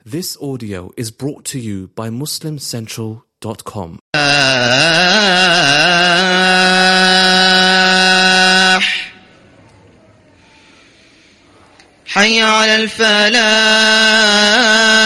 This audio is brought to you by MuslimCentral.com. حي على الفلاح.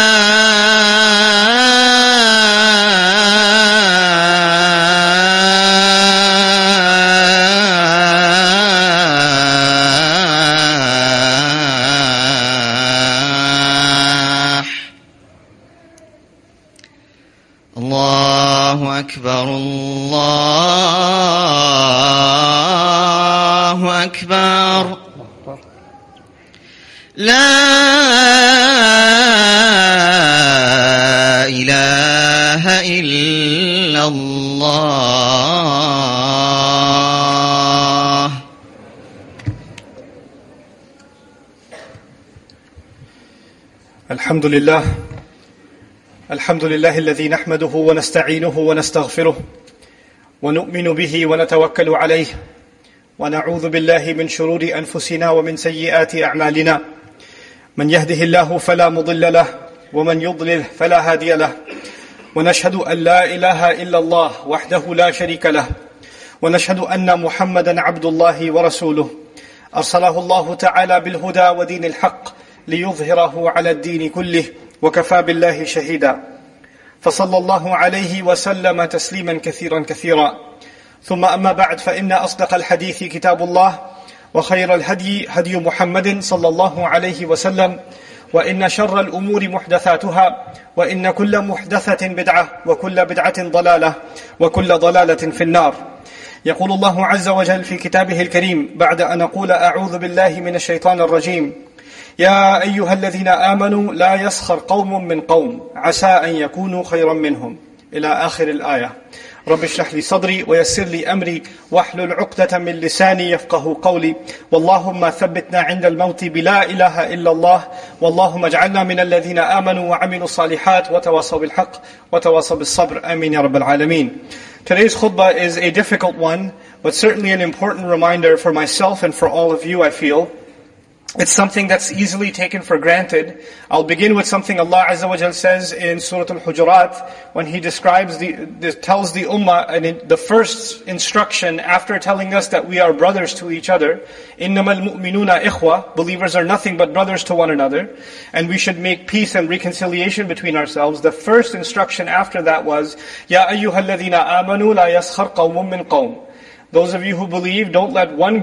الله أكبر الله أكبر لا إله إلا الله. الحمد لله الذي نحمده ونستعينه ونستغفره ونؤمن به ونتوكل عليه ونعوذ بالله من شرور أنفسنا ومن سيئات أعمالنا. من يهده الله فلا مضل له ومن يضلل فلا هادي له. ونشهد أن لا إله إلا الله وحده لا شريك له. ونشهد أن محمدا عبد الله ورسوله أرسله الله تعالى بالهدى ودين الحق ليظهره على الدين كله وكفى بالله شهيدا. فصلى الله عليه وسلم تسليما كثيرا كثيرا. ثم أما بعد، فإن أصدق الحديث كتاب الله، وخير الهدي هدي محمد صلى الله عليه وسلم، وإن شر الأمور محدثاتها، وإن كل محدثة بدعة، وكل بدعة ضلالة، وكل ضلالة في النار. يقول الله عز وجل في كتابه الكريم بعد أن أقول أعوذ بالله من الشيطان الرجيم: يا أيها الذين آمنوا لا يسخر قوم من قوم عسى أن يكونوا خيرا منهم، إلى آخر الآية. رب اشرح لي صدري ويسر لي أمري واحلل عقدة من لساني يفقه قولي. واللهم ثبتنا عند الموت بلا إله إلا الله. واللهم اجعلنا من الذين آمنوا وعملوا الصالحات وتواصوا بالحق وتواصوا بالصبر. آمين يا رب العالمين. Today's khutbah is a difficult one, but certainly an important reminder for myself and for all of you, I feel. It's something that's easily taken for granted. I'll begin with something Allah Azza wa Jal says in Surah Al-Hujurat when He describes tells the Ummah, and the first instruction after telling us that we are brothers to each other. إِنَّمَا الْمُؤْمِنُونَ إِخْوَةً. Believers are nothing but brothers to one another, and we should make peace and reconciliation between ourselves. The first instruction after that was, يَا أَيُّهَا الَّذِينَ آمَنُوا لَا يَسْخَرْ قَوْمٌ مِّن قَوْمٍ. Those of you who believe, don't let one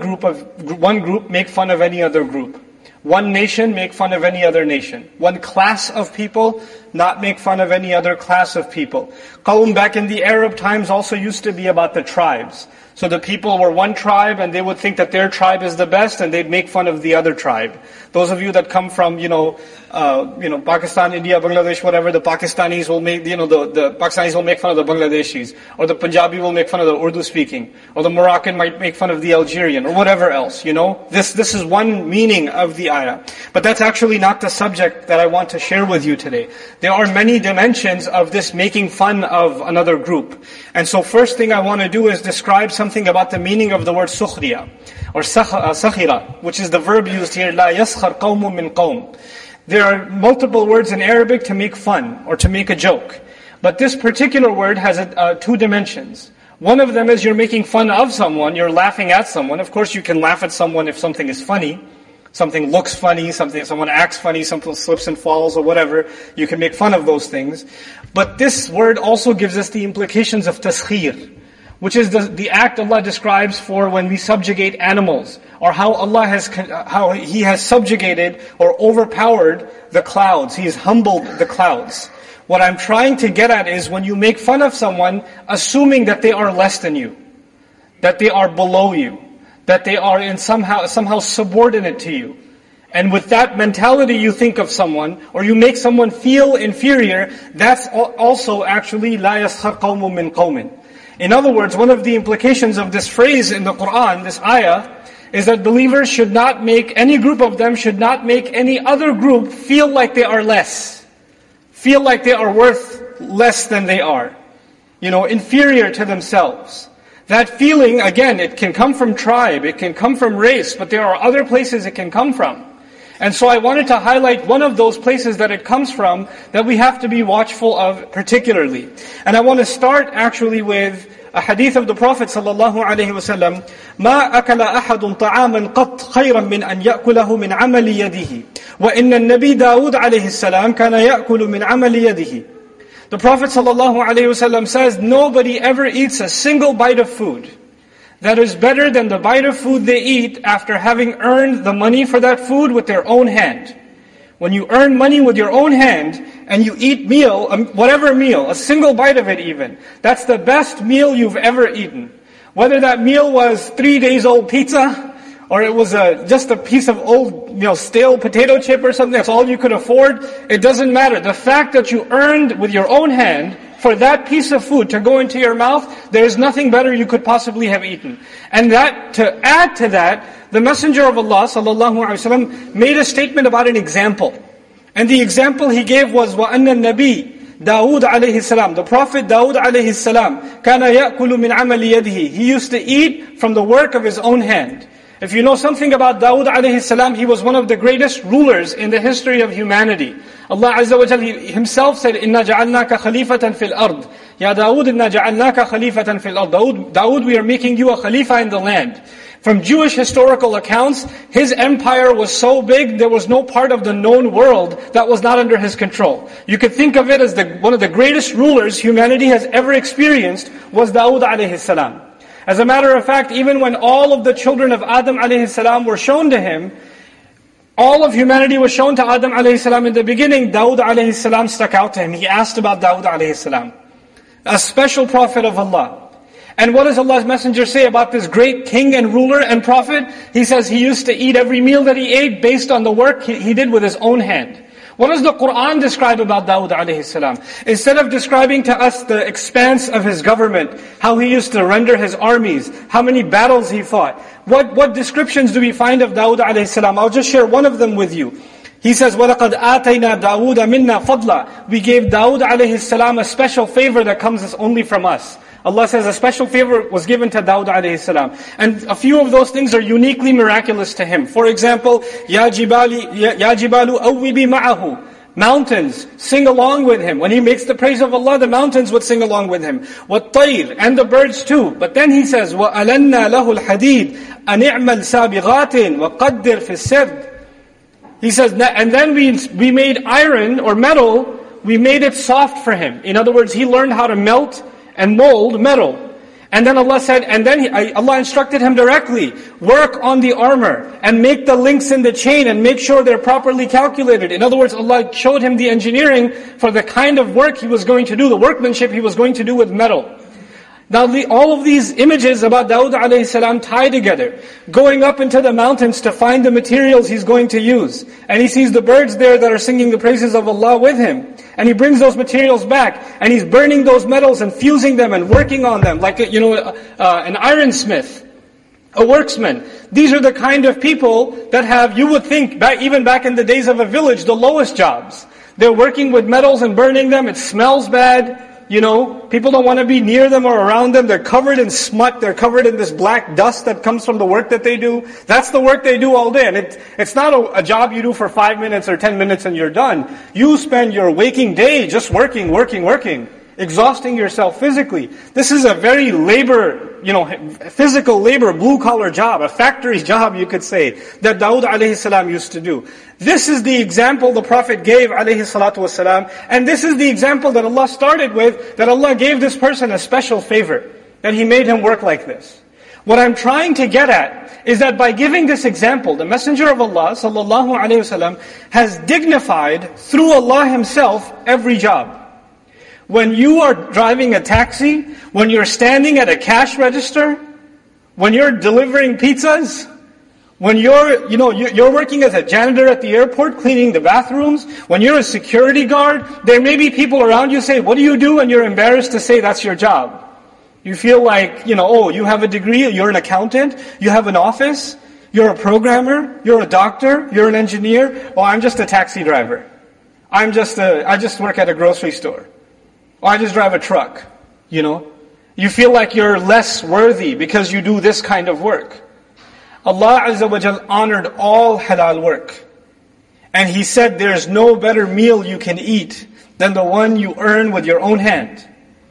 group make fun of any other group. One nation make fun of any other nation. One class of people not make fun of any other class of people. Qawm back in the Arab times also used to be about the tribes. So the people were one tribe and they would think that their tribe is the best and they'd make fun of the other tribe. Those of you that come from, Pakistan, India, Bangladesh, whatever, the Pakistanis will make, the Pakistanis will make fun of the Bangladeshis. Or the Punjabi will make fun of the Urdu speaking. Or the Moroccan might make fun of the Algerian, or whatever else, This is one meaning of the ayah. But that's actually not the subject that I want to share with you today. There are many dimensions of this making fun of another group. And so first thing I want to do is describe something about the meaning of the word sukhriya, or sakhira, which is the verb used here, la yaskhar qawmun min qawm. There are multiple words in Arabic to make fun, or to make a joke. But this particular word has two dimensions. One of them is you're making fun of someone, you're laughing at someone. Of course you can laugh at someone if something is funny. Something looks funny, someone acts funny, something slips and falls or whatever. You can make fun of those things. But this word also gives us the implications of taskhir, which is the act Allah describes for when we subjugate animals, or how He has subjugated or overpowered the clouds. He has humbled the clouds. What I'm trying to get at is when you make fun of someone, assuming that they are less than you, that they are below you, that they are somehow subordinate to you. And with that mentality you think of someone, or you make someone feel inferior, that's also actually لَا يَسْخَرْ قَوْمٌ مِّن قَوْمٍ. In other words, one of the implications of this phrase in the Qur'an, this ayah, is that believers should not make, any group of them should not make any other group feel like they are less. Feel like they are worth less than they are. Inferior to themselves. That feeling, again, it can come from tribe, it can come from race, but there are other places it can come from. And so I wanted to highlight one of those places that it comes from that we have to be watchful of particularly. And I want to start actually with a hadith of the Prophet sallallahu alaihi wasallam. ما أكل أحد طعاما قط خيرا من أن يأكله من عمل يده وإن النبي داود عليه السلام كان يأكل من عمل يده. The Prophet ﷺ says, nobody ever eats a single bite of food that is better than the bite of food they eat after having earned the money for that food with their own hand. When you earn money with your own hand and you eat meal, whatever meal, a single bite of it even, that's the best meal you've ever eaten. Whether that meal was 3 days old pizza, or it was just a piece of old, stale potato chip or something, that's all you could afford, it doesn't matter. The fact that you earned with your own hand for that piece of food to go into your mouth, there's nothing better you could possibly have eaten. And that, to add to that, the Messenger of Allah ﷺ made a statement about an example. And the example he gave was, وَأَنَّ النَّبِي Dawood alayhi salam, the Prophet Dawood alayhi salam, كَانَ يَأْكُلُ مِنْ عَمَلِ يَدِهِ. He used to eat from the work of his own hand. If you know something about Dawood alayhi salam, he was one of the greatest rulers in the history of humanity. Allah Azza wa Jalla himself said, إِنَّا جَعَلْنَاكَ خَلِيفَةً فِي الْأَرْضِ Ya Dawood, إِنَّا جَعَلْنَاكَ خَلِيفَةً فِي الْأَرْضِ Dawood, we are making you a khalifa in the land. From Jewish historical accounts, his empire was so big, there was no part of the known world that was not under his control. You could think of it as one of the greatest rulers humanity has ever experienced was Dawood alayhi salam. As a matter of fact, even when all of the children of Adam alayhi salam were shown to him, all of humanity was shown to Adam alayhi salam in the beginning, Dawood alayhi salam stuck out to him. He asked about Dawood alayhi salam, a special prophet of Allah. And what does Allah's Messenger say about this great king and ruler and prophet? He says he used to eat every meal that he ate based on the work he did with his own hand. What does the Qur'an describe about Dawood alayhi salam? Instead of describing to us the expanse of his government, how he used to render his armies, how many battles he fought, what descriptions do we find of Dawood alayhi salam? I'll just share one of them with you. He says, وَلَقَدْ آتَيْنَا دَاوُودَ مِنَّا فَضْلًا. We gave Dawood alayhi salam a special favor that comes only from us. Allah says a special favor was given to Dawood alayhi salam. And a few of those things are uniquely miraculous to him. For example, يَا جِبَالُ أَوِّبِ مَعَهُ. Mountains, sing along with him. When he makes the praise of Allah, the mountains would sing along with him. وَالطَّيْرِ, and the birds too. But then he says, وَأَلَنَّا لَهُ الْحَدِيدِ أَنِعْمَلْ سَابِغَاتٍ وَقَدِّرْ فِي السِّرْدِ. He says, and then we made iron or metal, we made it soft for him. In other words, he learned how to melt and mold metal. And then Allah said, Allah instructed him directly, work on the armor and make the links in the chain and make sure they're properly calculated. In other words, Allah showed him the engineering for the kind of work he was going to do, the workmanship he was going to do with metal. Now all of these images about Dawood alayhi salam tie together. Going up into the mountains to find the materials he's going to use. And he sees the birds there that are singing the praises of Allah with him. And he brings those materials back. And he's burning those metals and fusing them and working on them. Like an ironsmith, a worksman. These are the kind of people that have, you would think, even back in the days of a village, the lowest jobs. They're working with metals and burning them. It smells bad. People don't want to be near them or around them. They're covered in smut. They're covered in this black dust that comes from the work that they do. That's the work they do all day. And it's not a job you do for 5 minutes or 10 minutes and you're done. You spend your waking day just working, exhausting yourself physically. This is a very physical labor, blue-collar job, a factory job, you could say, that Dawood alayhi salam used to do. This is the example the Prophet gave alayhi salatu wasalam, and this is the example that Allah started with, that Allah gave this person a special favor, that He made him work like this. What I'm trying to get at is that by giving this example, the Messenger of Allah sallallahu alayhi wasallam has dignified, through Allah Himself, every job. When you are driving a taxi, when you're standing at a cash register, when you're delivering pizzas, when you're working as a janitor at the airport, cleaning the bathrooms, when you're a security guard, there may be people around you say, what do you do? And you're embarrassed to say that's your job. You feel like, you have a degree, you're an accountant, you have an office, you're a programmer, you're a doctor, you're an engineer. Oh, I'm just a taxi driver. I just work at a grocery store. Or I just drive a truck. You feel like you're less worthy because you do this kind of work. Allah Azza wa Jal honored all halal work. And he said, there's no better meal you can eat than the one you earn with your own hand.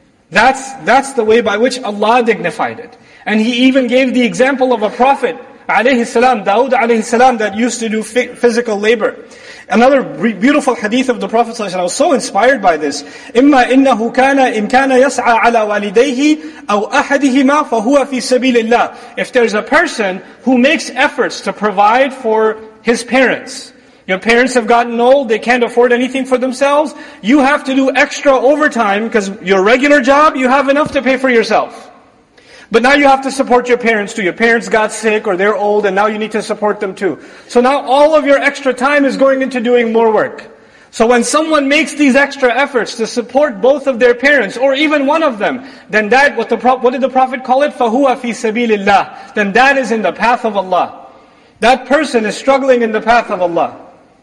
That's the way by which Allah dignified it. And He even gave the example of a prophet, alayhi salam, Dawood alayhi salam, that used to do physical labor. Another beautiful hadith of the Prophet ﷺ, I was so inspired by this. إِمَّا إِنَّهُ كَانَ إِنْ كَانَ يَسْعَى عَلَى وَالِدَيْهِ أَوْ أَحَدِهِمَا فَهُوَ فِي سَبِيلِ اللَّهِ. If there's a person who makes efforts to provide for his parents, your parents have gotten old, they can't afford anything for themselves, you have to do extra overtime because your regular job, you have enough to pay for yourself. But now you have to support your parents too. Your parents got sick or they're old and now you need to support them too. So now all of your extra time is going into doing more work. So when someone makes these extra efforts to support both of their parents or even one of them, then that, what did the Prophet call it? فَهُوَ فِي سَبِيلِ اللَّهِ. Then that is in the path of Allah. That person is struggling in the path of Allah.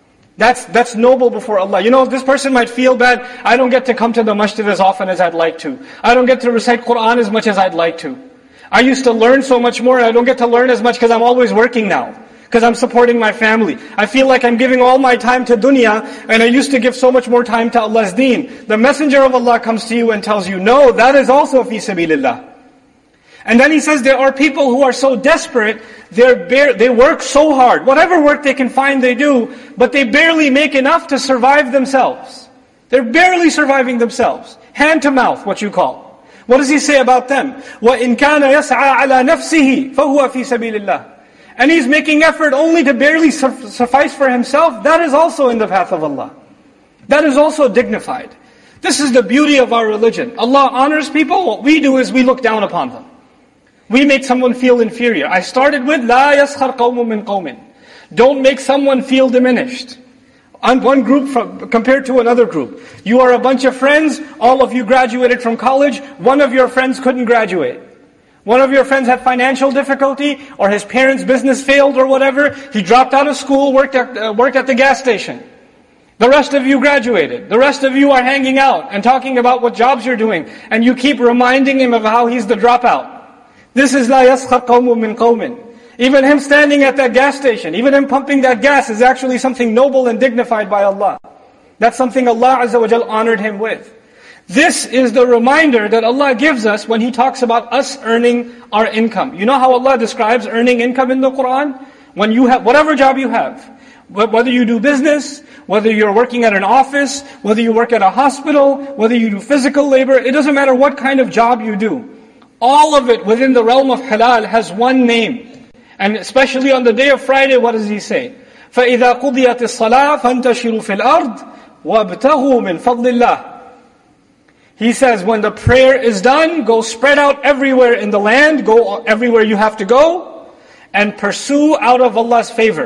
That's noble before Allah. You know, this person might feel bad. I don't get to come to the masjid as often as I'd like to. I don't get to recite Qur'an as much as I'd like to. I used to learn so much more and I don't get to learn as much because I'm always working now. Because I'm supporting my family. I feel like I'm giving all my time to dunya and I used to give so much more time to Allah's deen. The messenger of Allah comes to you and tells you, no, that is also fi sabilillah. And then he says there are people who are so desperate, they work so hard. Whatever work they can find they do, but they barely make enough to survive themselves. They're barely surviving themselves. Hand to mouth, what you call. What does he say about them? وَإِنْ كَانَ يَسْعَى عَلَى نَفْسِهِ فَهُوَ فِي سَبِيلِ اللَّهِ. And he's making effort only to barely suffice for himself. That is also in the path of Allah. That is also dignified. This is the beauty of our religion. Allah honors people. What we do is we look down upon them. We make someone feel inferior. I started with لَا يَسْخَرْ قَوْمٌ مِّن قَوْمٍ. Don't make someone feel diminished. On one group compared to another group. You are a bunch of friends, all of you graduated from college, one of your friends couldn't graduate. One of your friends had financial difficulty, or his parents' business failed or whatever. He dropped out of school, worked at the gas station. The rest of you graduated. The rest of you are hanging out and talking about what jobs you're doing. And you keep reminding him of how he's the dropout. This is لَا يَسْخَرْ قَوْمٌ مِّن قَوْمٍ. Even him standing at that gas station, even him pumping that gas is actually something noble and dignified by Allah. That's something Allah Azza wa Jal honored him with. This is the reminder that Allah gives us when He talks about us earning our income. You know how Allah describes earning income in the Qur'an? When you have, whatever job you have, whether you do business, whether you're working at an office, whether you work at a hospital, whether you do physical labor, it doesn't matter what kind of job you do. All of it within the realm of halal has one name. And especially on the day of Friday, what does He say? فَإِذَا قُضِيَتِ الصَّلَاةِ فَانْتَشِرُوا فِي الْأَرْضِ وَابْتَغُوا مِنْ فَضْلِ اللَّهِ. He says, when the prayer is done, go spread out everywhere in the land, go everywhere you have to go, and pursue out of Allah's favor.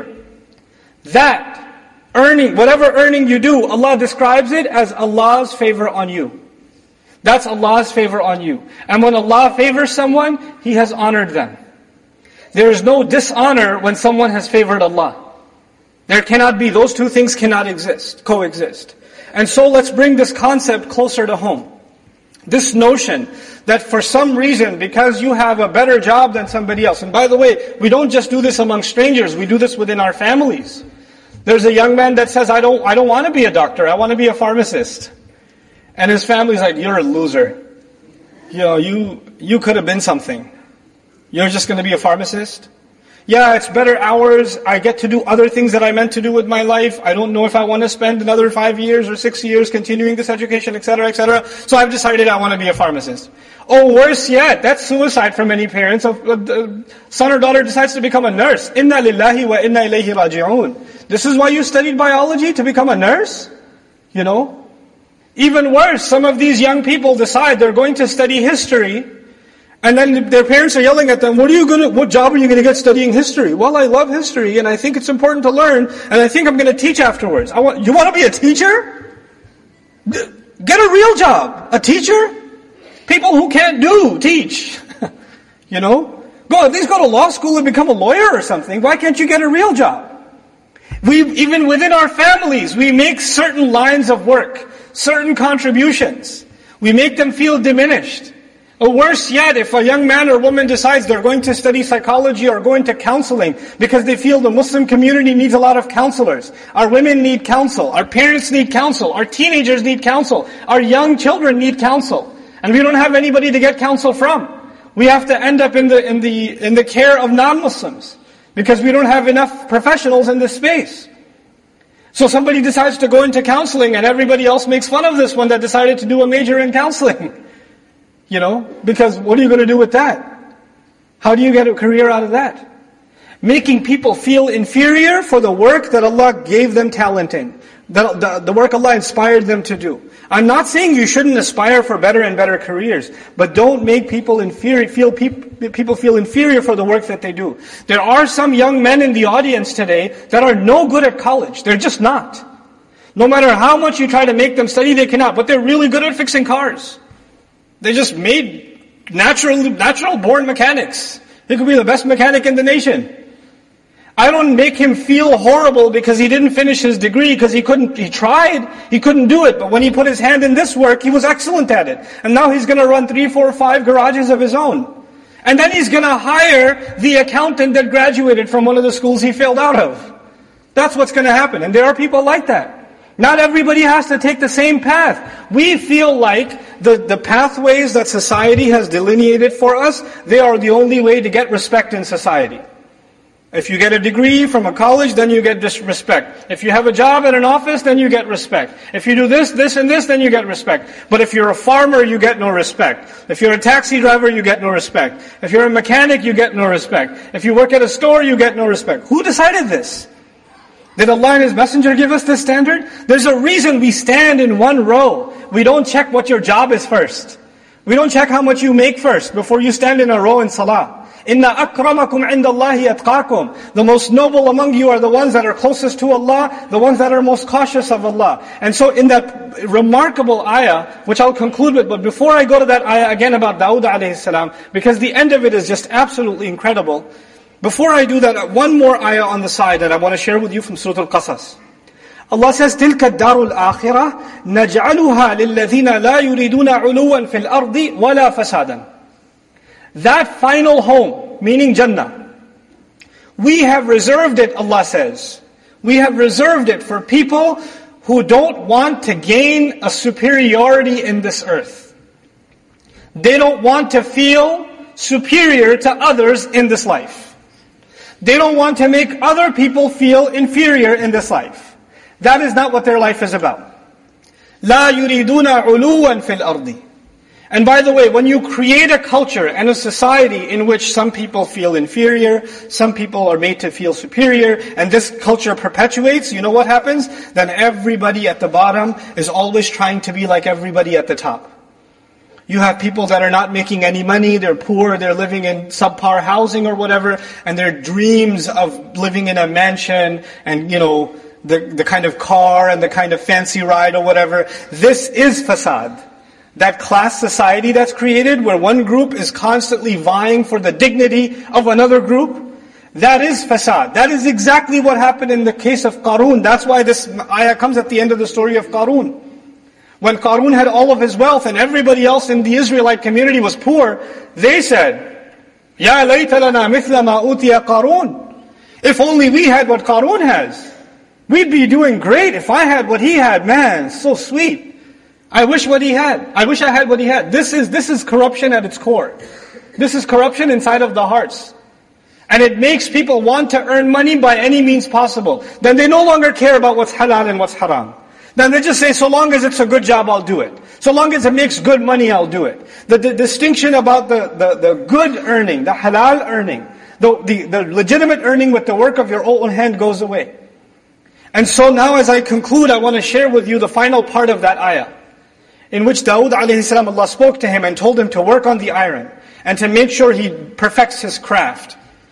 That earning, whatever earning you do, Allah describes it as Allah's favor on you. That's Allah's favor on you. And when Allah favors someone, He has honored them. There is no dishonor when someone has favored Allah. There cannot be, those two things cannot coexist. And so let's bring this concept closer to home. This notion that for some reason, because you have a better job than somebody else, and by the way, we don't just do this among strangers, we do this within our families. There's a young man that says, I don't want to be a doctor, I want to be a pharmacist. And his family's like, you're a loser. You know, you could have been something. You're just going to be a pharmacist? Yeah, it's better hours. I get to do other things that I meant to do with my life. I don't know if I want to spend another 5 years or 6 years continuing this education, etc., etc. So I've decided I want to be a pharmacist. Oh, worse yet, that's suicide for many parents. A son or daughter decides to become a nurse. Inna lillahi wa inna ilayhi raji'un. This is why you studied biology, to become a nurse? You know? Even worse, some of these young people decide they're going to study history, and then their parents are yelling at them, what job are you going to get studying history? Well, I love history, and I think it's important to learn, and I think I'm going to teach afterwards. You want to be a teacher? Get a real job. A teacher? People who can't teach. You know? At least go to law school and become a lawyer or something. Why can't you get a real job? Even within our families, we make certain lines of work, certain contributions. We make them feel diminished. Or worse yet, if a young man or woman decides they're going to study psychology or going to counseling because they feel the Muslim community needs a lot of counselors. Our women need counsel. Our parents need counsel. Our teenagers need counsel. Our young children need counsel. And we don't have anybody to get counsel from. We have to end up in the care of non-Muslims because we don't have enough professionals in this space. So somebody decides to go into counseling and everybody else makes fun of this one that decided to do a major in counseling. Because what are you going to do with that? How do you get a career out of that? Making people feel inferior for the work that Allah gave them talent in. The work Allah inspired them to do. I'm not saying you shouldn't aspire for better and better careers, but don't make people people feel inferior for the work that they do. There are some young men in the audience today that are no good at college. They're just not. No matter how much you try to make them study, they cannot. But they're really good at fixing cars. They just made natural born mechanics. He could be the best mechanic in the nation. I don't make him feel horrible because he didn't finish his degree, because he tried, he couldn't do it. But when he put his hand in this work, he was excellent at it. And now he's going to run 3, 4, 5 garages of his own. And then he's going to hire the accountant that graduated from one of the schools he failed out of. That's what's going to happen. And there are people like that. Not everybody has to take the same path. We feel like the pathways that society has delineated for us, they are the only way to get respect in society. If you get a degree from a college, then you get respect. If you have a job at an office, then you get respect. If you do this, and this, then you get respect. But if you're a farmer, you get no respect. If you're a taxi driver, you get no respect. If you're a mechanic, you get no respect. If you work at a store, you get no respect. Who decided this? Did Allah and His Messenger give us this standard? There's a reason we stand in one row. We don't check what your job is first. We don't check how much you make first before you stand in a row in salah. Inna akramakum indallahi atqakum. The most noble among you are the ones that are closest to Allah, the ones that are most cautious of Allah. And so in that remarkable ayah, which I'll conclude with, but before I go to that ayah again about Dawood alayhi salam, because the end of it is just absolutely incredible. Before I do that, one more ayah on the side that I want to share with you from Surah Al-Qasas. Allah says, تِلْكَ الدَّارُ الْآخِرَةِ نَجْعَلُهَا لِلَّذِينَ لَا يُرِيدُونَ عُلُوًّا فِي الْأَرْضِ وَلَا فَسَادًا. That final home, meaning Jannah, we have reserved it, Allah says. We have reserved it for people who don't want to gain a superiority in this earth. They don't want to feel superior to others in this life. They don't want to make other people feel inferior in this life. That is not what their life is about. لَا يُرِيدُونَ عُلُوًّا فِي الْأَرْضِ. And by the way, when you create a culture and a society in which some people feel inferior, some people are made to feel superior, and this culture perpetuates, you know what happens? Then everybody at the bottom is always trying to be like everybody at the top. You have people that are not making any money, they're poor, they're living in subpar housing or whatever, and their dreams of living in a mansion and, the kind of car and the kind of fancy ride or whatever. This is fasad. That class society that's created where one group is constantly vying for the dignity of another group, that is fasad. That is exactly what happened in the case of Qarun. That's why this ayah comes at the end of the story of Qarun. When Qarun had all of his wealth and everybody else in the Israelite community was poor, they said, Ya layta lana mithla ma utiya Qarun. If only we had what Qarun has. We'd be doing great if I had what he had. Man, so sweet. I wish what he had. I wish I had what he had. This is corruption at its core. This is corruption inside of the hearts. And it makes people want to earn money by any means possible. Then they no longer care about what's halal and what's haram. Then they just say, so long as it's a good job, I'll do it. So long as it makes good money, I'll do it. The distinction about the good earning, the halal earning, the legitimate earning with the work of your own hand goes away. And so now as I conclude, I want to share with you the final part of that ayah, in which Dawood alayhi salam, Allah spoke to him and told him to work on the iron, and to make sure he perfects his craft.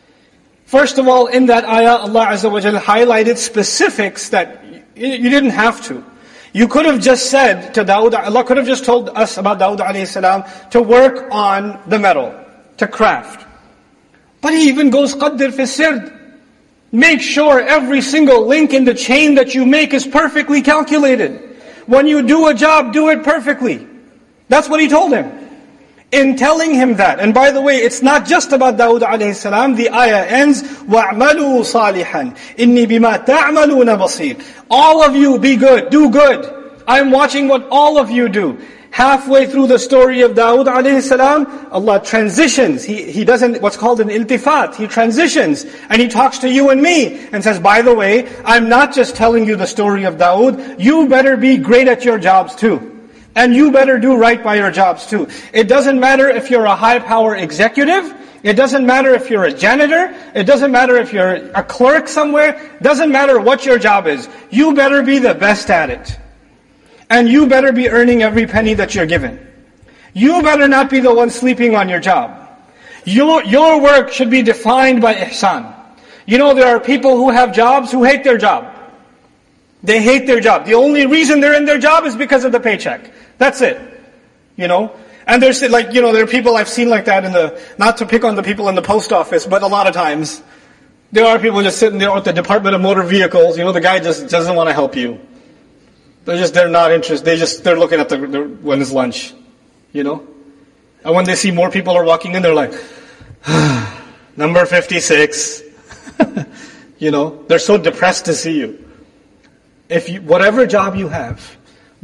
First of all, in that ayah, Allah Azza wa Jalla highlighted specifics that you didn't have to. You could have just said to Dawood, Allah could have just told us about Dawood alayhi salam to work on the metal, to craft. But He even goes, قَدِّرْ فِي السِّرْدِ. Make sure every single link in the chain that you make is perfectly calculated. When you do a job, do it perfectly. That's what He told him. in telling him that. And by the way, it's not just about Dawood alayhi salam. The ayah ends, وَاعْمَلُوا صَالِحًا إِنِّي بِمَا تَعْمَلُونَ بَصِيرٌ. All of you be good, do good. I'm watching what all of you do. Halfway through the story of Dawood alayhi salam, Allah transitions. He doesn't, what's called an iltifat. He transitions and He talks to you and me and says, by the way, I'm not just telling you the story of Dawood. You better be great at your jobs too. And you better do right by your jobs too. It doesn't matter if you're a high power executive. It doesn't matter if you're a janitor. It doesn't matter if you're a clerk somewhere. It doesn't matter what your job is. You better be the best at it. And you better be earning every penny that you're given. You better not be the one sleeping on your job. Your work should be defined by ihsan. You know, there are people who have jobs who hate their job. They hate their job. The only reason they're in their job is because of the paycheck. That's it. You know? And there's like, you know, there are people I've seen like that not to pick on the people in the post office, but a lot of times, there are people just sitting there at the Department of Motor Vehicles, you know, the guy just doesn't want to help you. They're not interested. They're looking at when it's lunch, you know? And when they see more people are walking in, they're like, number 56. You know, they're so depressed to see you. Whatever job you have,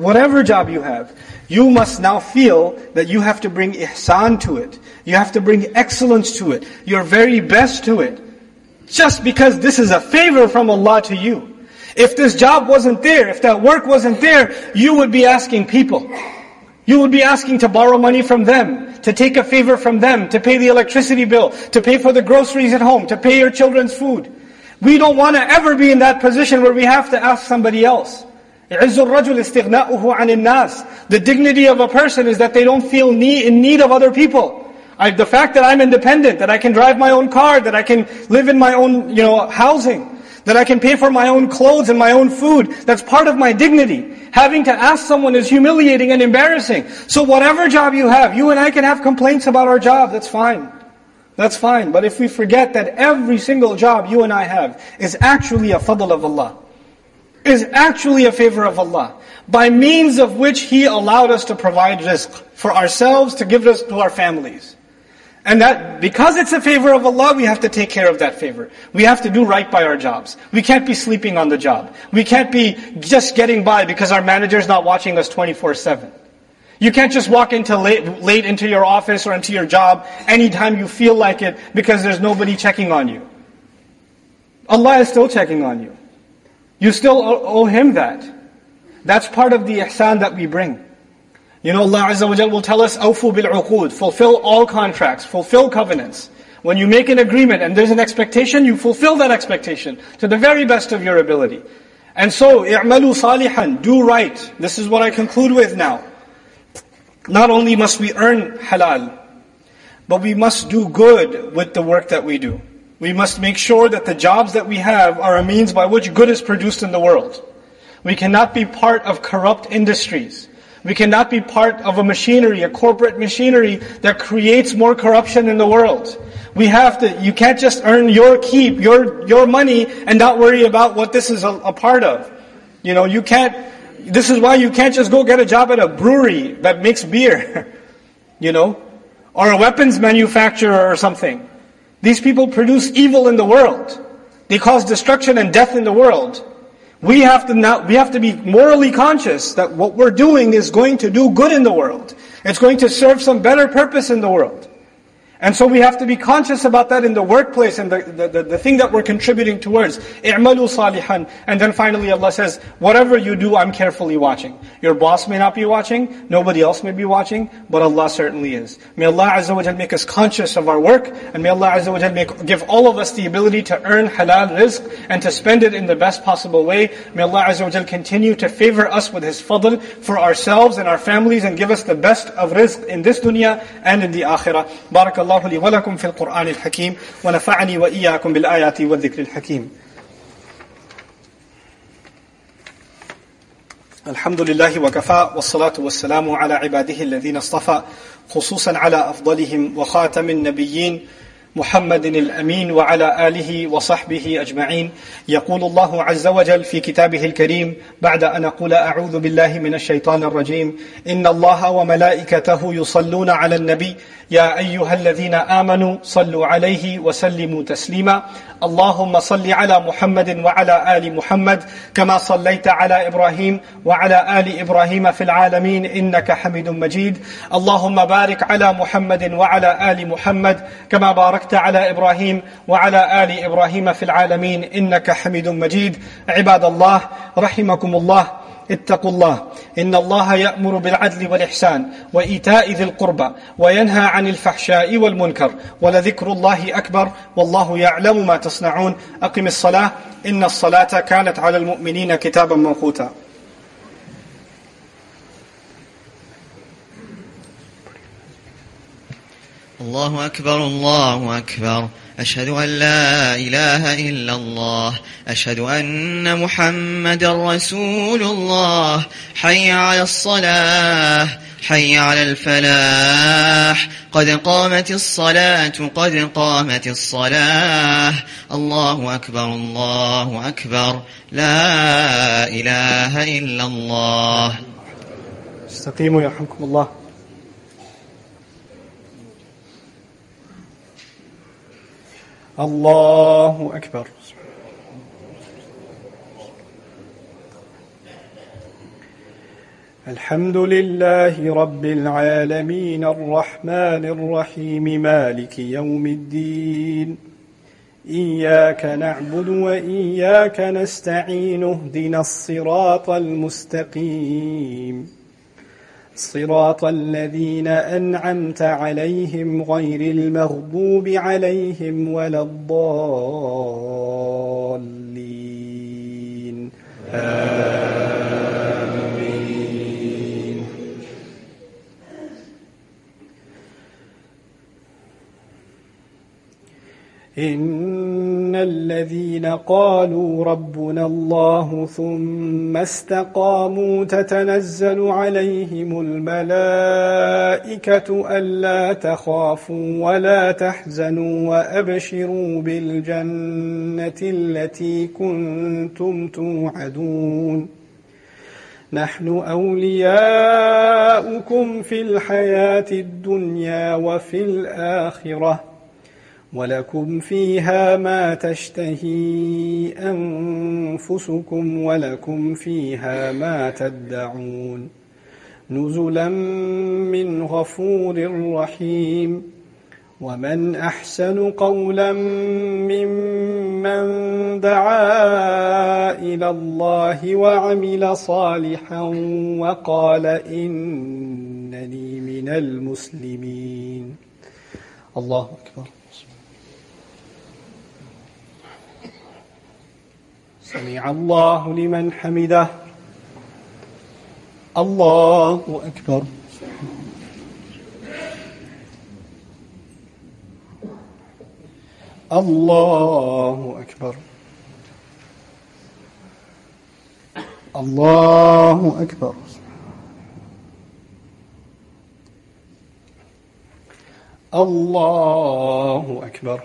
you must now feel that you have to bring ihsan to it. You have to bring excellence to it. Your very best to it. Just because this is a favor from Allah to you. If this job wasn't there, if that work wasn't there, you would be asking people. You would be asking to borrow money from them, to take a favor from them, to pay the electricity bill, to pay for the groceries at home, to pay your children's food. We don't want to ever be in that position where we have to ask somebody else. عِزُّ الرَّجُلِ اسْتِغْنَاؤُهُ عَنِ النَّاسِ. The dignity of a person is that they don't feel in need of other people. The fact that I'm independent, that I can drive my own car, that I can live in my own, housing, that I can pay for my own clothes and my own food, that's part of my dignity. Having to ask someone is humiliating and embarrassing. So whatever job you have, you and I can have complaints about our job, that's fine. That's fine. But if we forget that every single job you and I have is actually a fadl of Allah, is actually a favor of Allah, by means of which He allowed us to provide rizq for ourselves, to give rizq to our families. And that, because it's a favor of Allah, we have to take care of that favor. We have to do right by our jobs. We can't be sleeping on the job. We can't be just getting by because our manager's not watching us 24/7. You can't just walk into late into your office or into your job anytime you feel like it because there's nobody checking on you. Allah is still checking on you. You still owe Him that. That's part of the ihsan that we bring. You know, Allah Azza wa Jal will tell us, أَوْفُوا بِالْعُقُودِ. Fulfill all contracts, fulfill covenants. When you make an agreement and there's an expectation, you fulfill that expectation to the very best of your ability. And so, اِعْمَلُوا صَالِحًا. Do right. This is what I conclude with now. Not only must we earn halal, but we must do good with the work that we do. We must make sure that the jobs that we have are a means by which good is produced in the world. We cannot be part of corrupt industries. We cannot be part of a machinery, a corporate machinery that creates more corruption in the world. You can't just earn your keep, your money and not worry about what this is a part of. This is why you can't just go get a job at a brewery that makes beer, or a weapons manufacturer or something. These people produce evil in the world. They cause destruction and death in the world. We have to be morally conscious that what we're doing is going to do good in the world. It's going to serve some better purpose in the world. And so we have to be conscious about that in the workplace and the thing that we're contributing towards. اِعْمَلُوا صَالِحًا. And then finally Allah says, whatever you do, I'm carefully watching. Your boss may not be watching, nobody else may be watching, but Allah certainly is. May Allah Azza wa Jal make us conscious of our work, and may Allah Azza wa Jal give all of us the ability to earn halal rizq and to spend it in the best possible way. May Allah Azza wa Jal continue to favor us with His fadl for ourselves and our families and give us the best of rizq in this dunya and in the akhirah. Barakallahu لي ولكم في القرآن الحكيم ونفعني وإياكم بالآيات والذكر الحكيم. الحمد لله وكفى والصلاة والسلام على عباده الذين اصطفى خصوصا على أفضلهم وخاتم النبيين محمد الأمين وعلى آله وصحبه أجمعين. يقول الله عز وجل في كتابه الكريم بعد أن أقول أعوذ بالله من الشيطان الرجيم: إن الله وملائكته يصلون على النبي يا أيها الذين آمنوا صلوا عليه وسلموا تسليما. اللهم صل على محمد وعلى آل محمد كما صليت على إبراهيم وعلى آل إبراهيم في العالمين إنك حميد مجيد. اللهم بارك على محمد وعلى آل محمد كما باركت على إبراهيم وعلى آل إبراهيم في العالمين إنك حميد مجيد. عباد الله رحمكم الله، اتقوا الله، إن الله يأمر بالعدل والإحسان وإيتاء ذي القربى وينهى عن الفحشاء والمنكر، ولذكر الله أكبر والله يعلم ما تصنعون. أقم الصلاة إن الصلاة كانت على المؤمنين كتابا موقوتا. الله أكبر الله أكبر. أشهد أن لا إله إلا الله. أشهد أن محمد رسول الله. حي على الصلاة، حي على الفلاح، قد قامت الصلاة، قد قامت الصلاة. الله أكبر الله أكبر. لا إله إلا الله. استقيموا يرحمكم الله. الله أكبر. الحمد لله رب العالمين الرحمن الرحيم مالك يوم الدين. إياك نعبد وإياك نستعين. اهدنا الصراط المستقيم صراط الذين أنعمت عليهم غير المغضوب عليهم ولا الضالين. آمين. إن الذين قالوا ربنا الله ثم استقاموا تتنزل عليهم الملائكة ألا تخافوا ولا تحزنوا وأبشروا بالجنة التي كنتم توعدون. نحن أولياؤكم في الحياة الدنيا وفي الآخرة، ولكم فيها ما تشتهي أنفسكم ولكم فيها ما تدعون. نزلا من غفور رحيم. ومن أحسن قولا ممن دعا إلى الله وعمل صالحا وقال إنني من المسلمين. الله أكبر. سمع الله لمن حمده. الله أكبر. الله أكبر. الله أكبر. الله أكبر.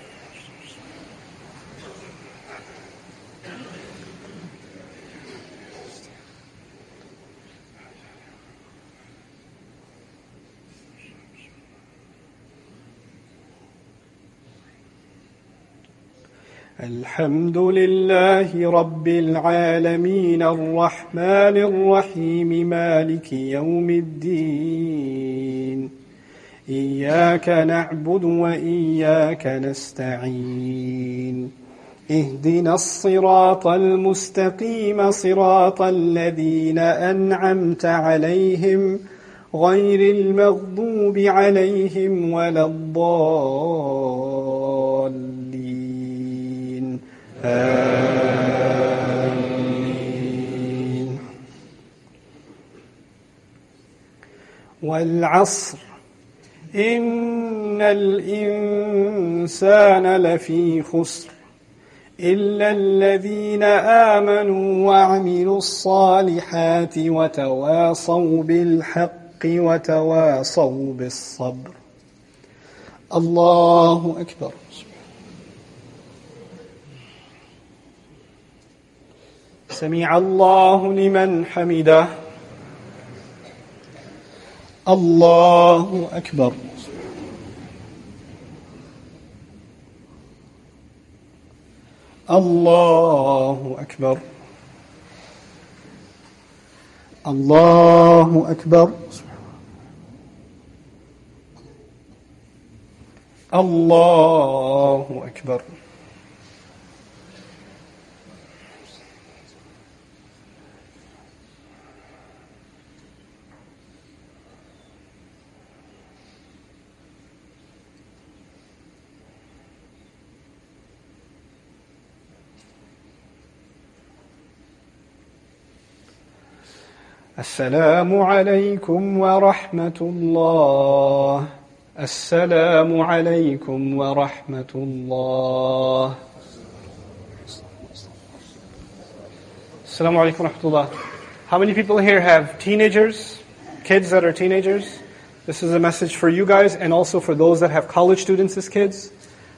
الحمد لله رب العالمين الرحمن الرحيم مالك يوم الدين. إياك نعبد وإياك نستعين. اهدنا الصراط المستقيم صراط الذين أنعمت عليهم غير المغضوب عليهم ولا الضالين. آمين. والعصر إن الإنسان لفي خسر إلا الذين آمنوا وعملوا الصالحات وتواصوا بالحق وتواصوا بالصبر. الله أكبر. سمع الله لمن حمده. الله أكبر. الله أكبر. الله أكبر. الله أكبر. السلام عليكم ورحمة الله. السلام عليكم ورحمة الله. Assalamu alaikum wa rahmatullah. How many people here have teenagers, kids that are teenagers? This is a message for you guys and also for those that have college students as kids.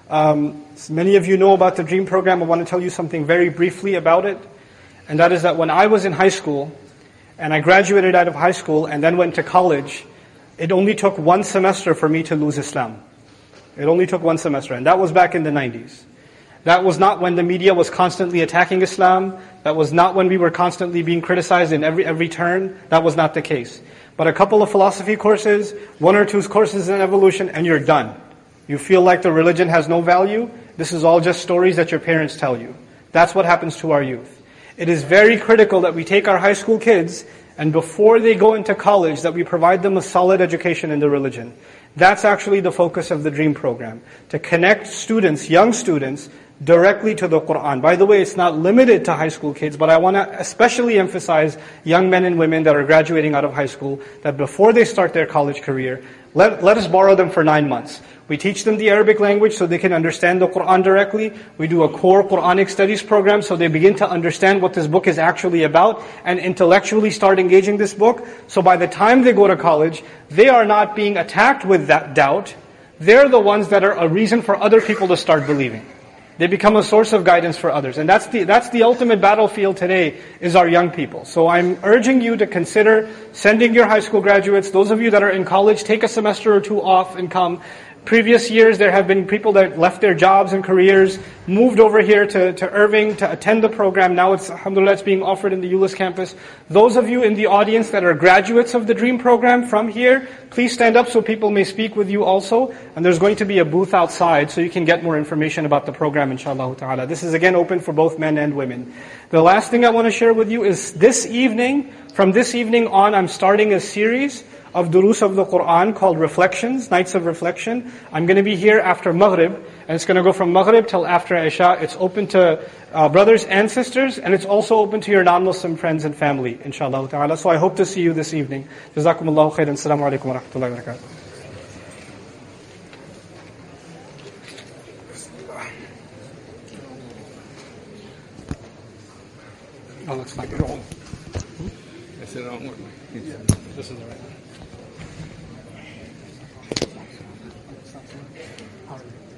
Many of you know about the DREAM program. I want to tell you something very briefly about it. And that is that when I was in high school, and I graduated out of high school and then went to college, it only took one semester for me to lose Islam. It only took one semester, and that was back in the 90s. That was not when the media was constantly attacking Islam. That was not when we were constantly being criticized in every turn. That was not the case. But a couple of philosophy courses, one or two courses in evolution, and you're done. You feel like the religion has no value. This is all just stories that your parents tell you. That's what happens to our youth. It is very critical that we take our high school kids and before they go into college that we provide them a solid education in the religion. That's actually the focus of the DREAM program. To connect students, young students, directly to the Qur'an. By the way, it's not limited to high school kids, but I want to especially emphasize young men and women that are graduating out of high school, that before they start their college career, let us borrow them for 9 months. We teach them the Arabic language so they can understand the Qur'an directly. We do a core Quranic studies program so they begin to understand what this book is actually about and intellectually start engaging this book. So by the time they go to college, they are not being attacked with that doubt. They're the ones that are a reason for other people to start believing. They become a source of guidance for others. And that's the ultimate battlefield today, is our young people. So I'm urging you to consider sending your high school graduates, those of you that are in college, take a semester or two off and come. Previous years, there have been people that left their jobs and careers, moved over here to Irving to attend the program. Now it's, alhamdulillah, it's being offered in the ULIS campus. Those of you in the audience that are graduates of the DREAM program from here, please stand up so people may speak with you also. And there's going to be a booth outside so you can get more information about the program, inshallah ta'ala. This is again open for both men and women. The last thing I want to share with you is this evening, from this evening on, I'm starting a series of durus of the Qur'an called Reflections, Nights of Reflection. I'm going to be here after Maghrib, and it's going to go from Maghrib till after Isha. It's open to brothers and sisters, and it's also open to your non-Muslim friends and family, inshallah ta'ala. So I hope to see you this evening. Jazakumullahu khairan. Assalamu alaikum wa rahmatullahi wa barakatuh. Oh, that's fine. I said I don't work. This is all right. How are you?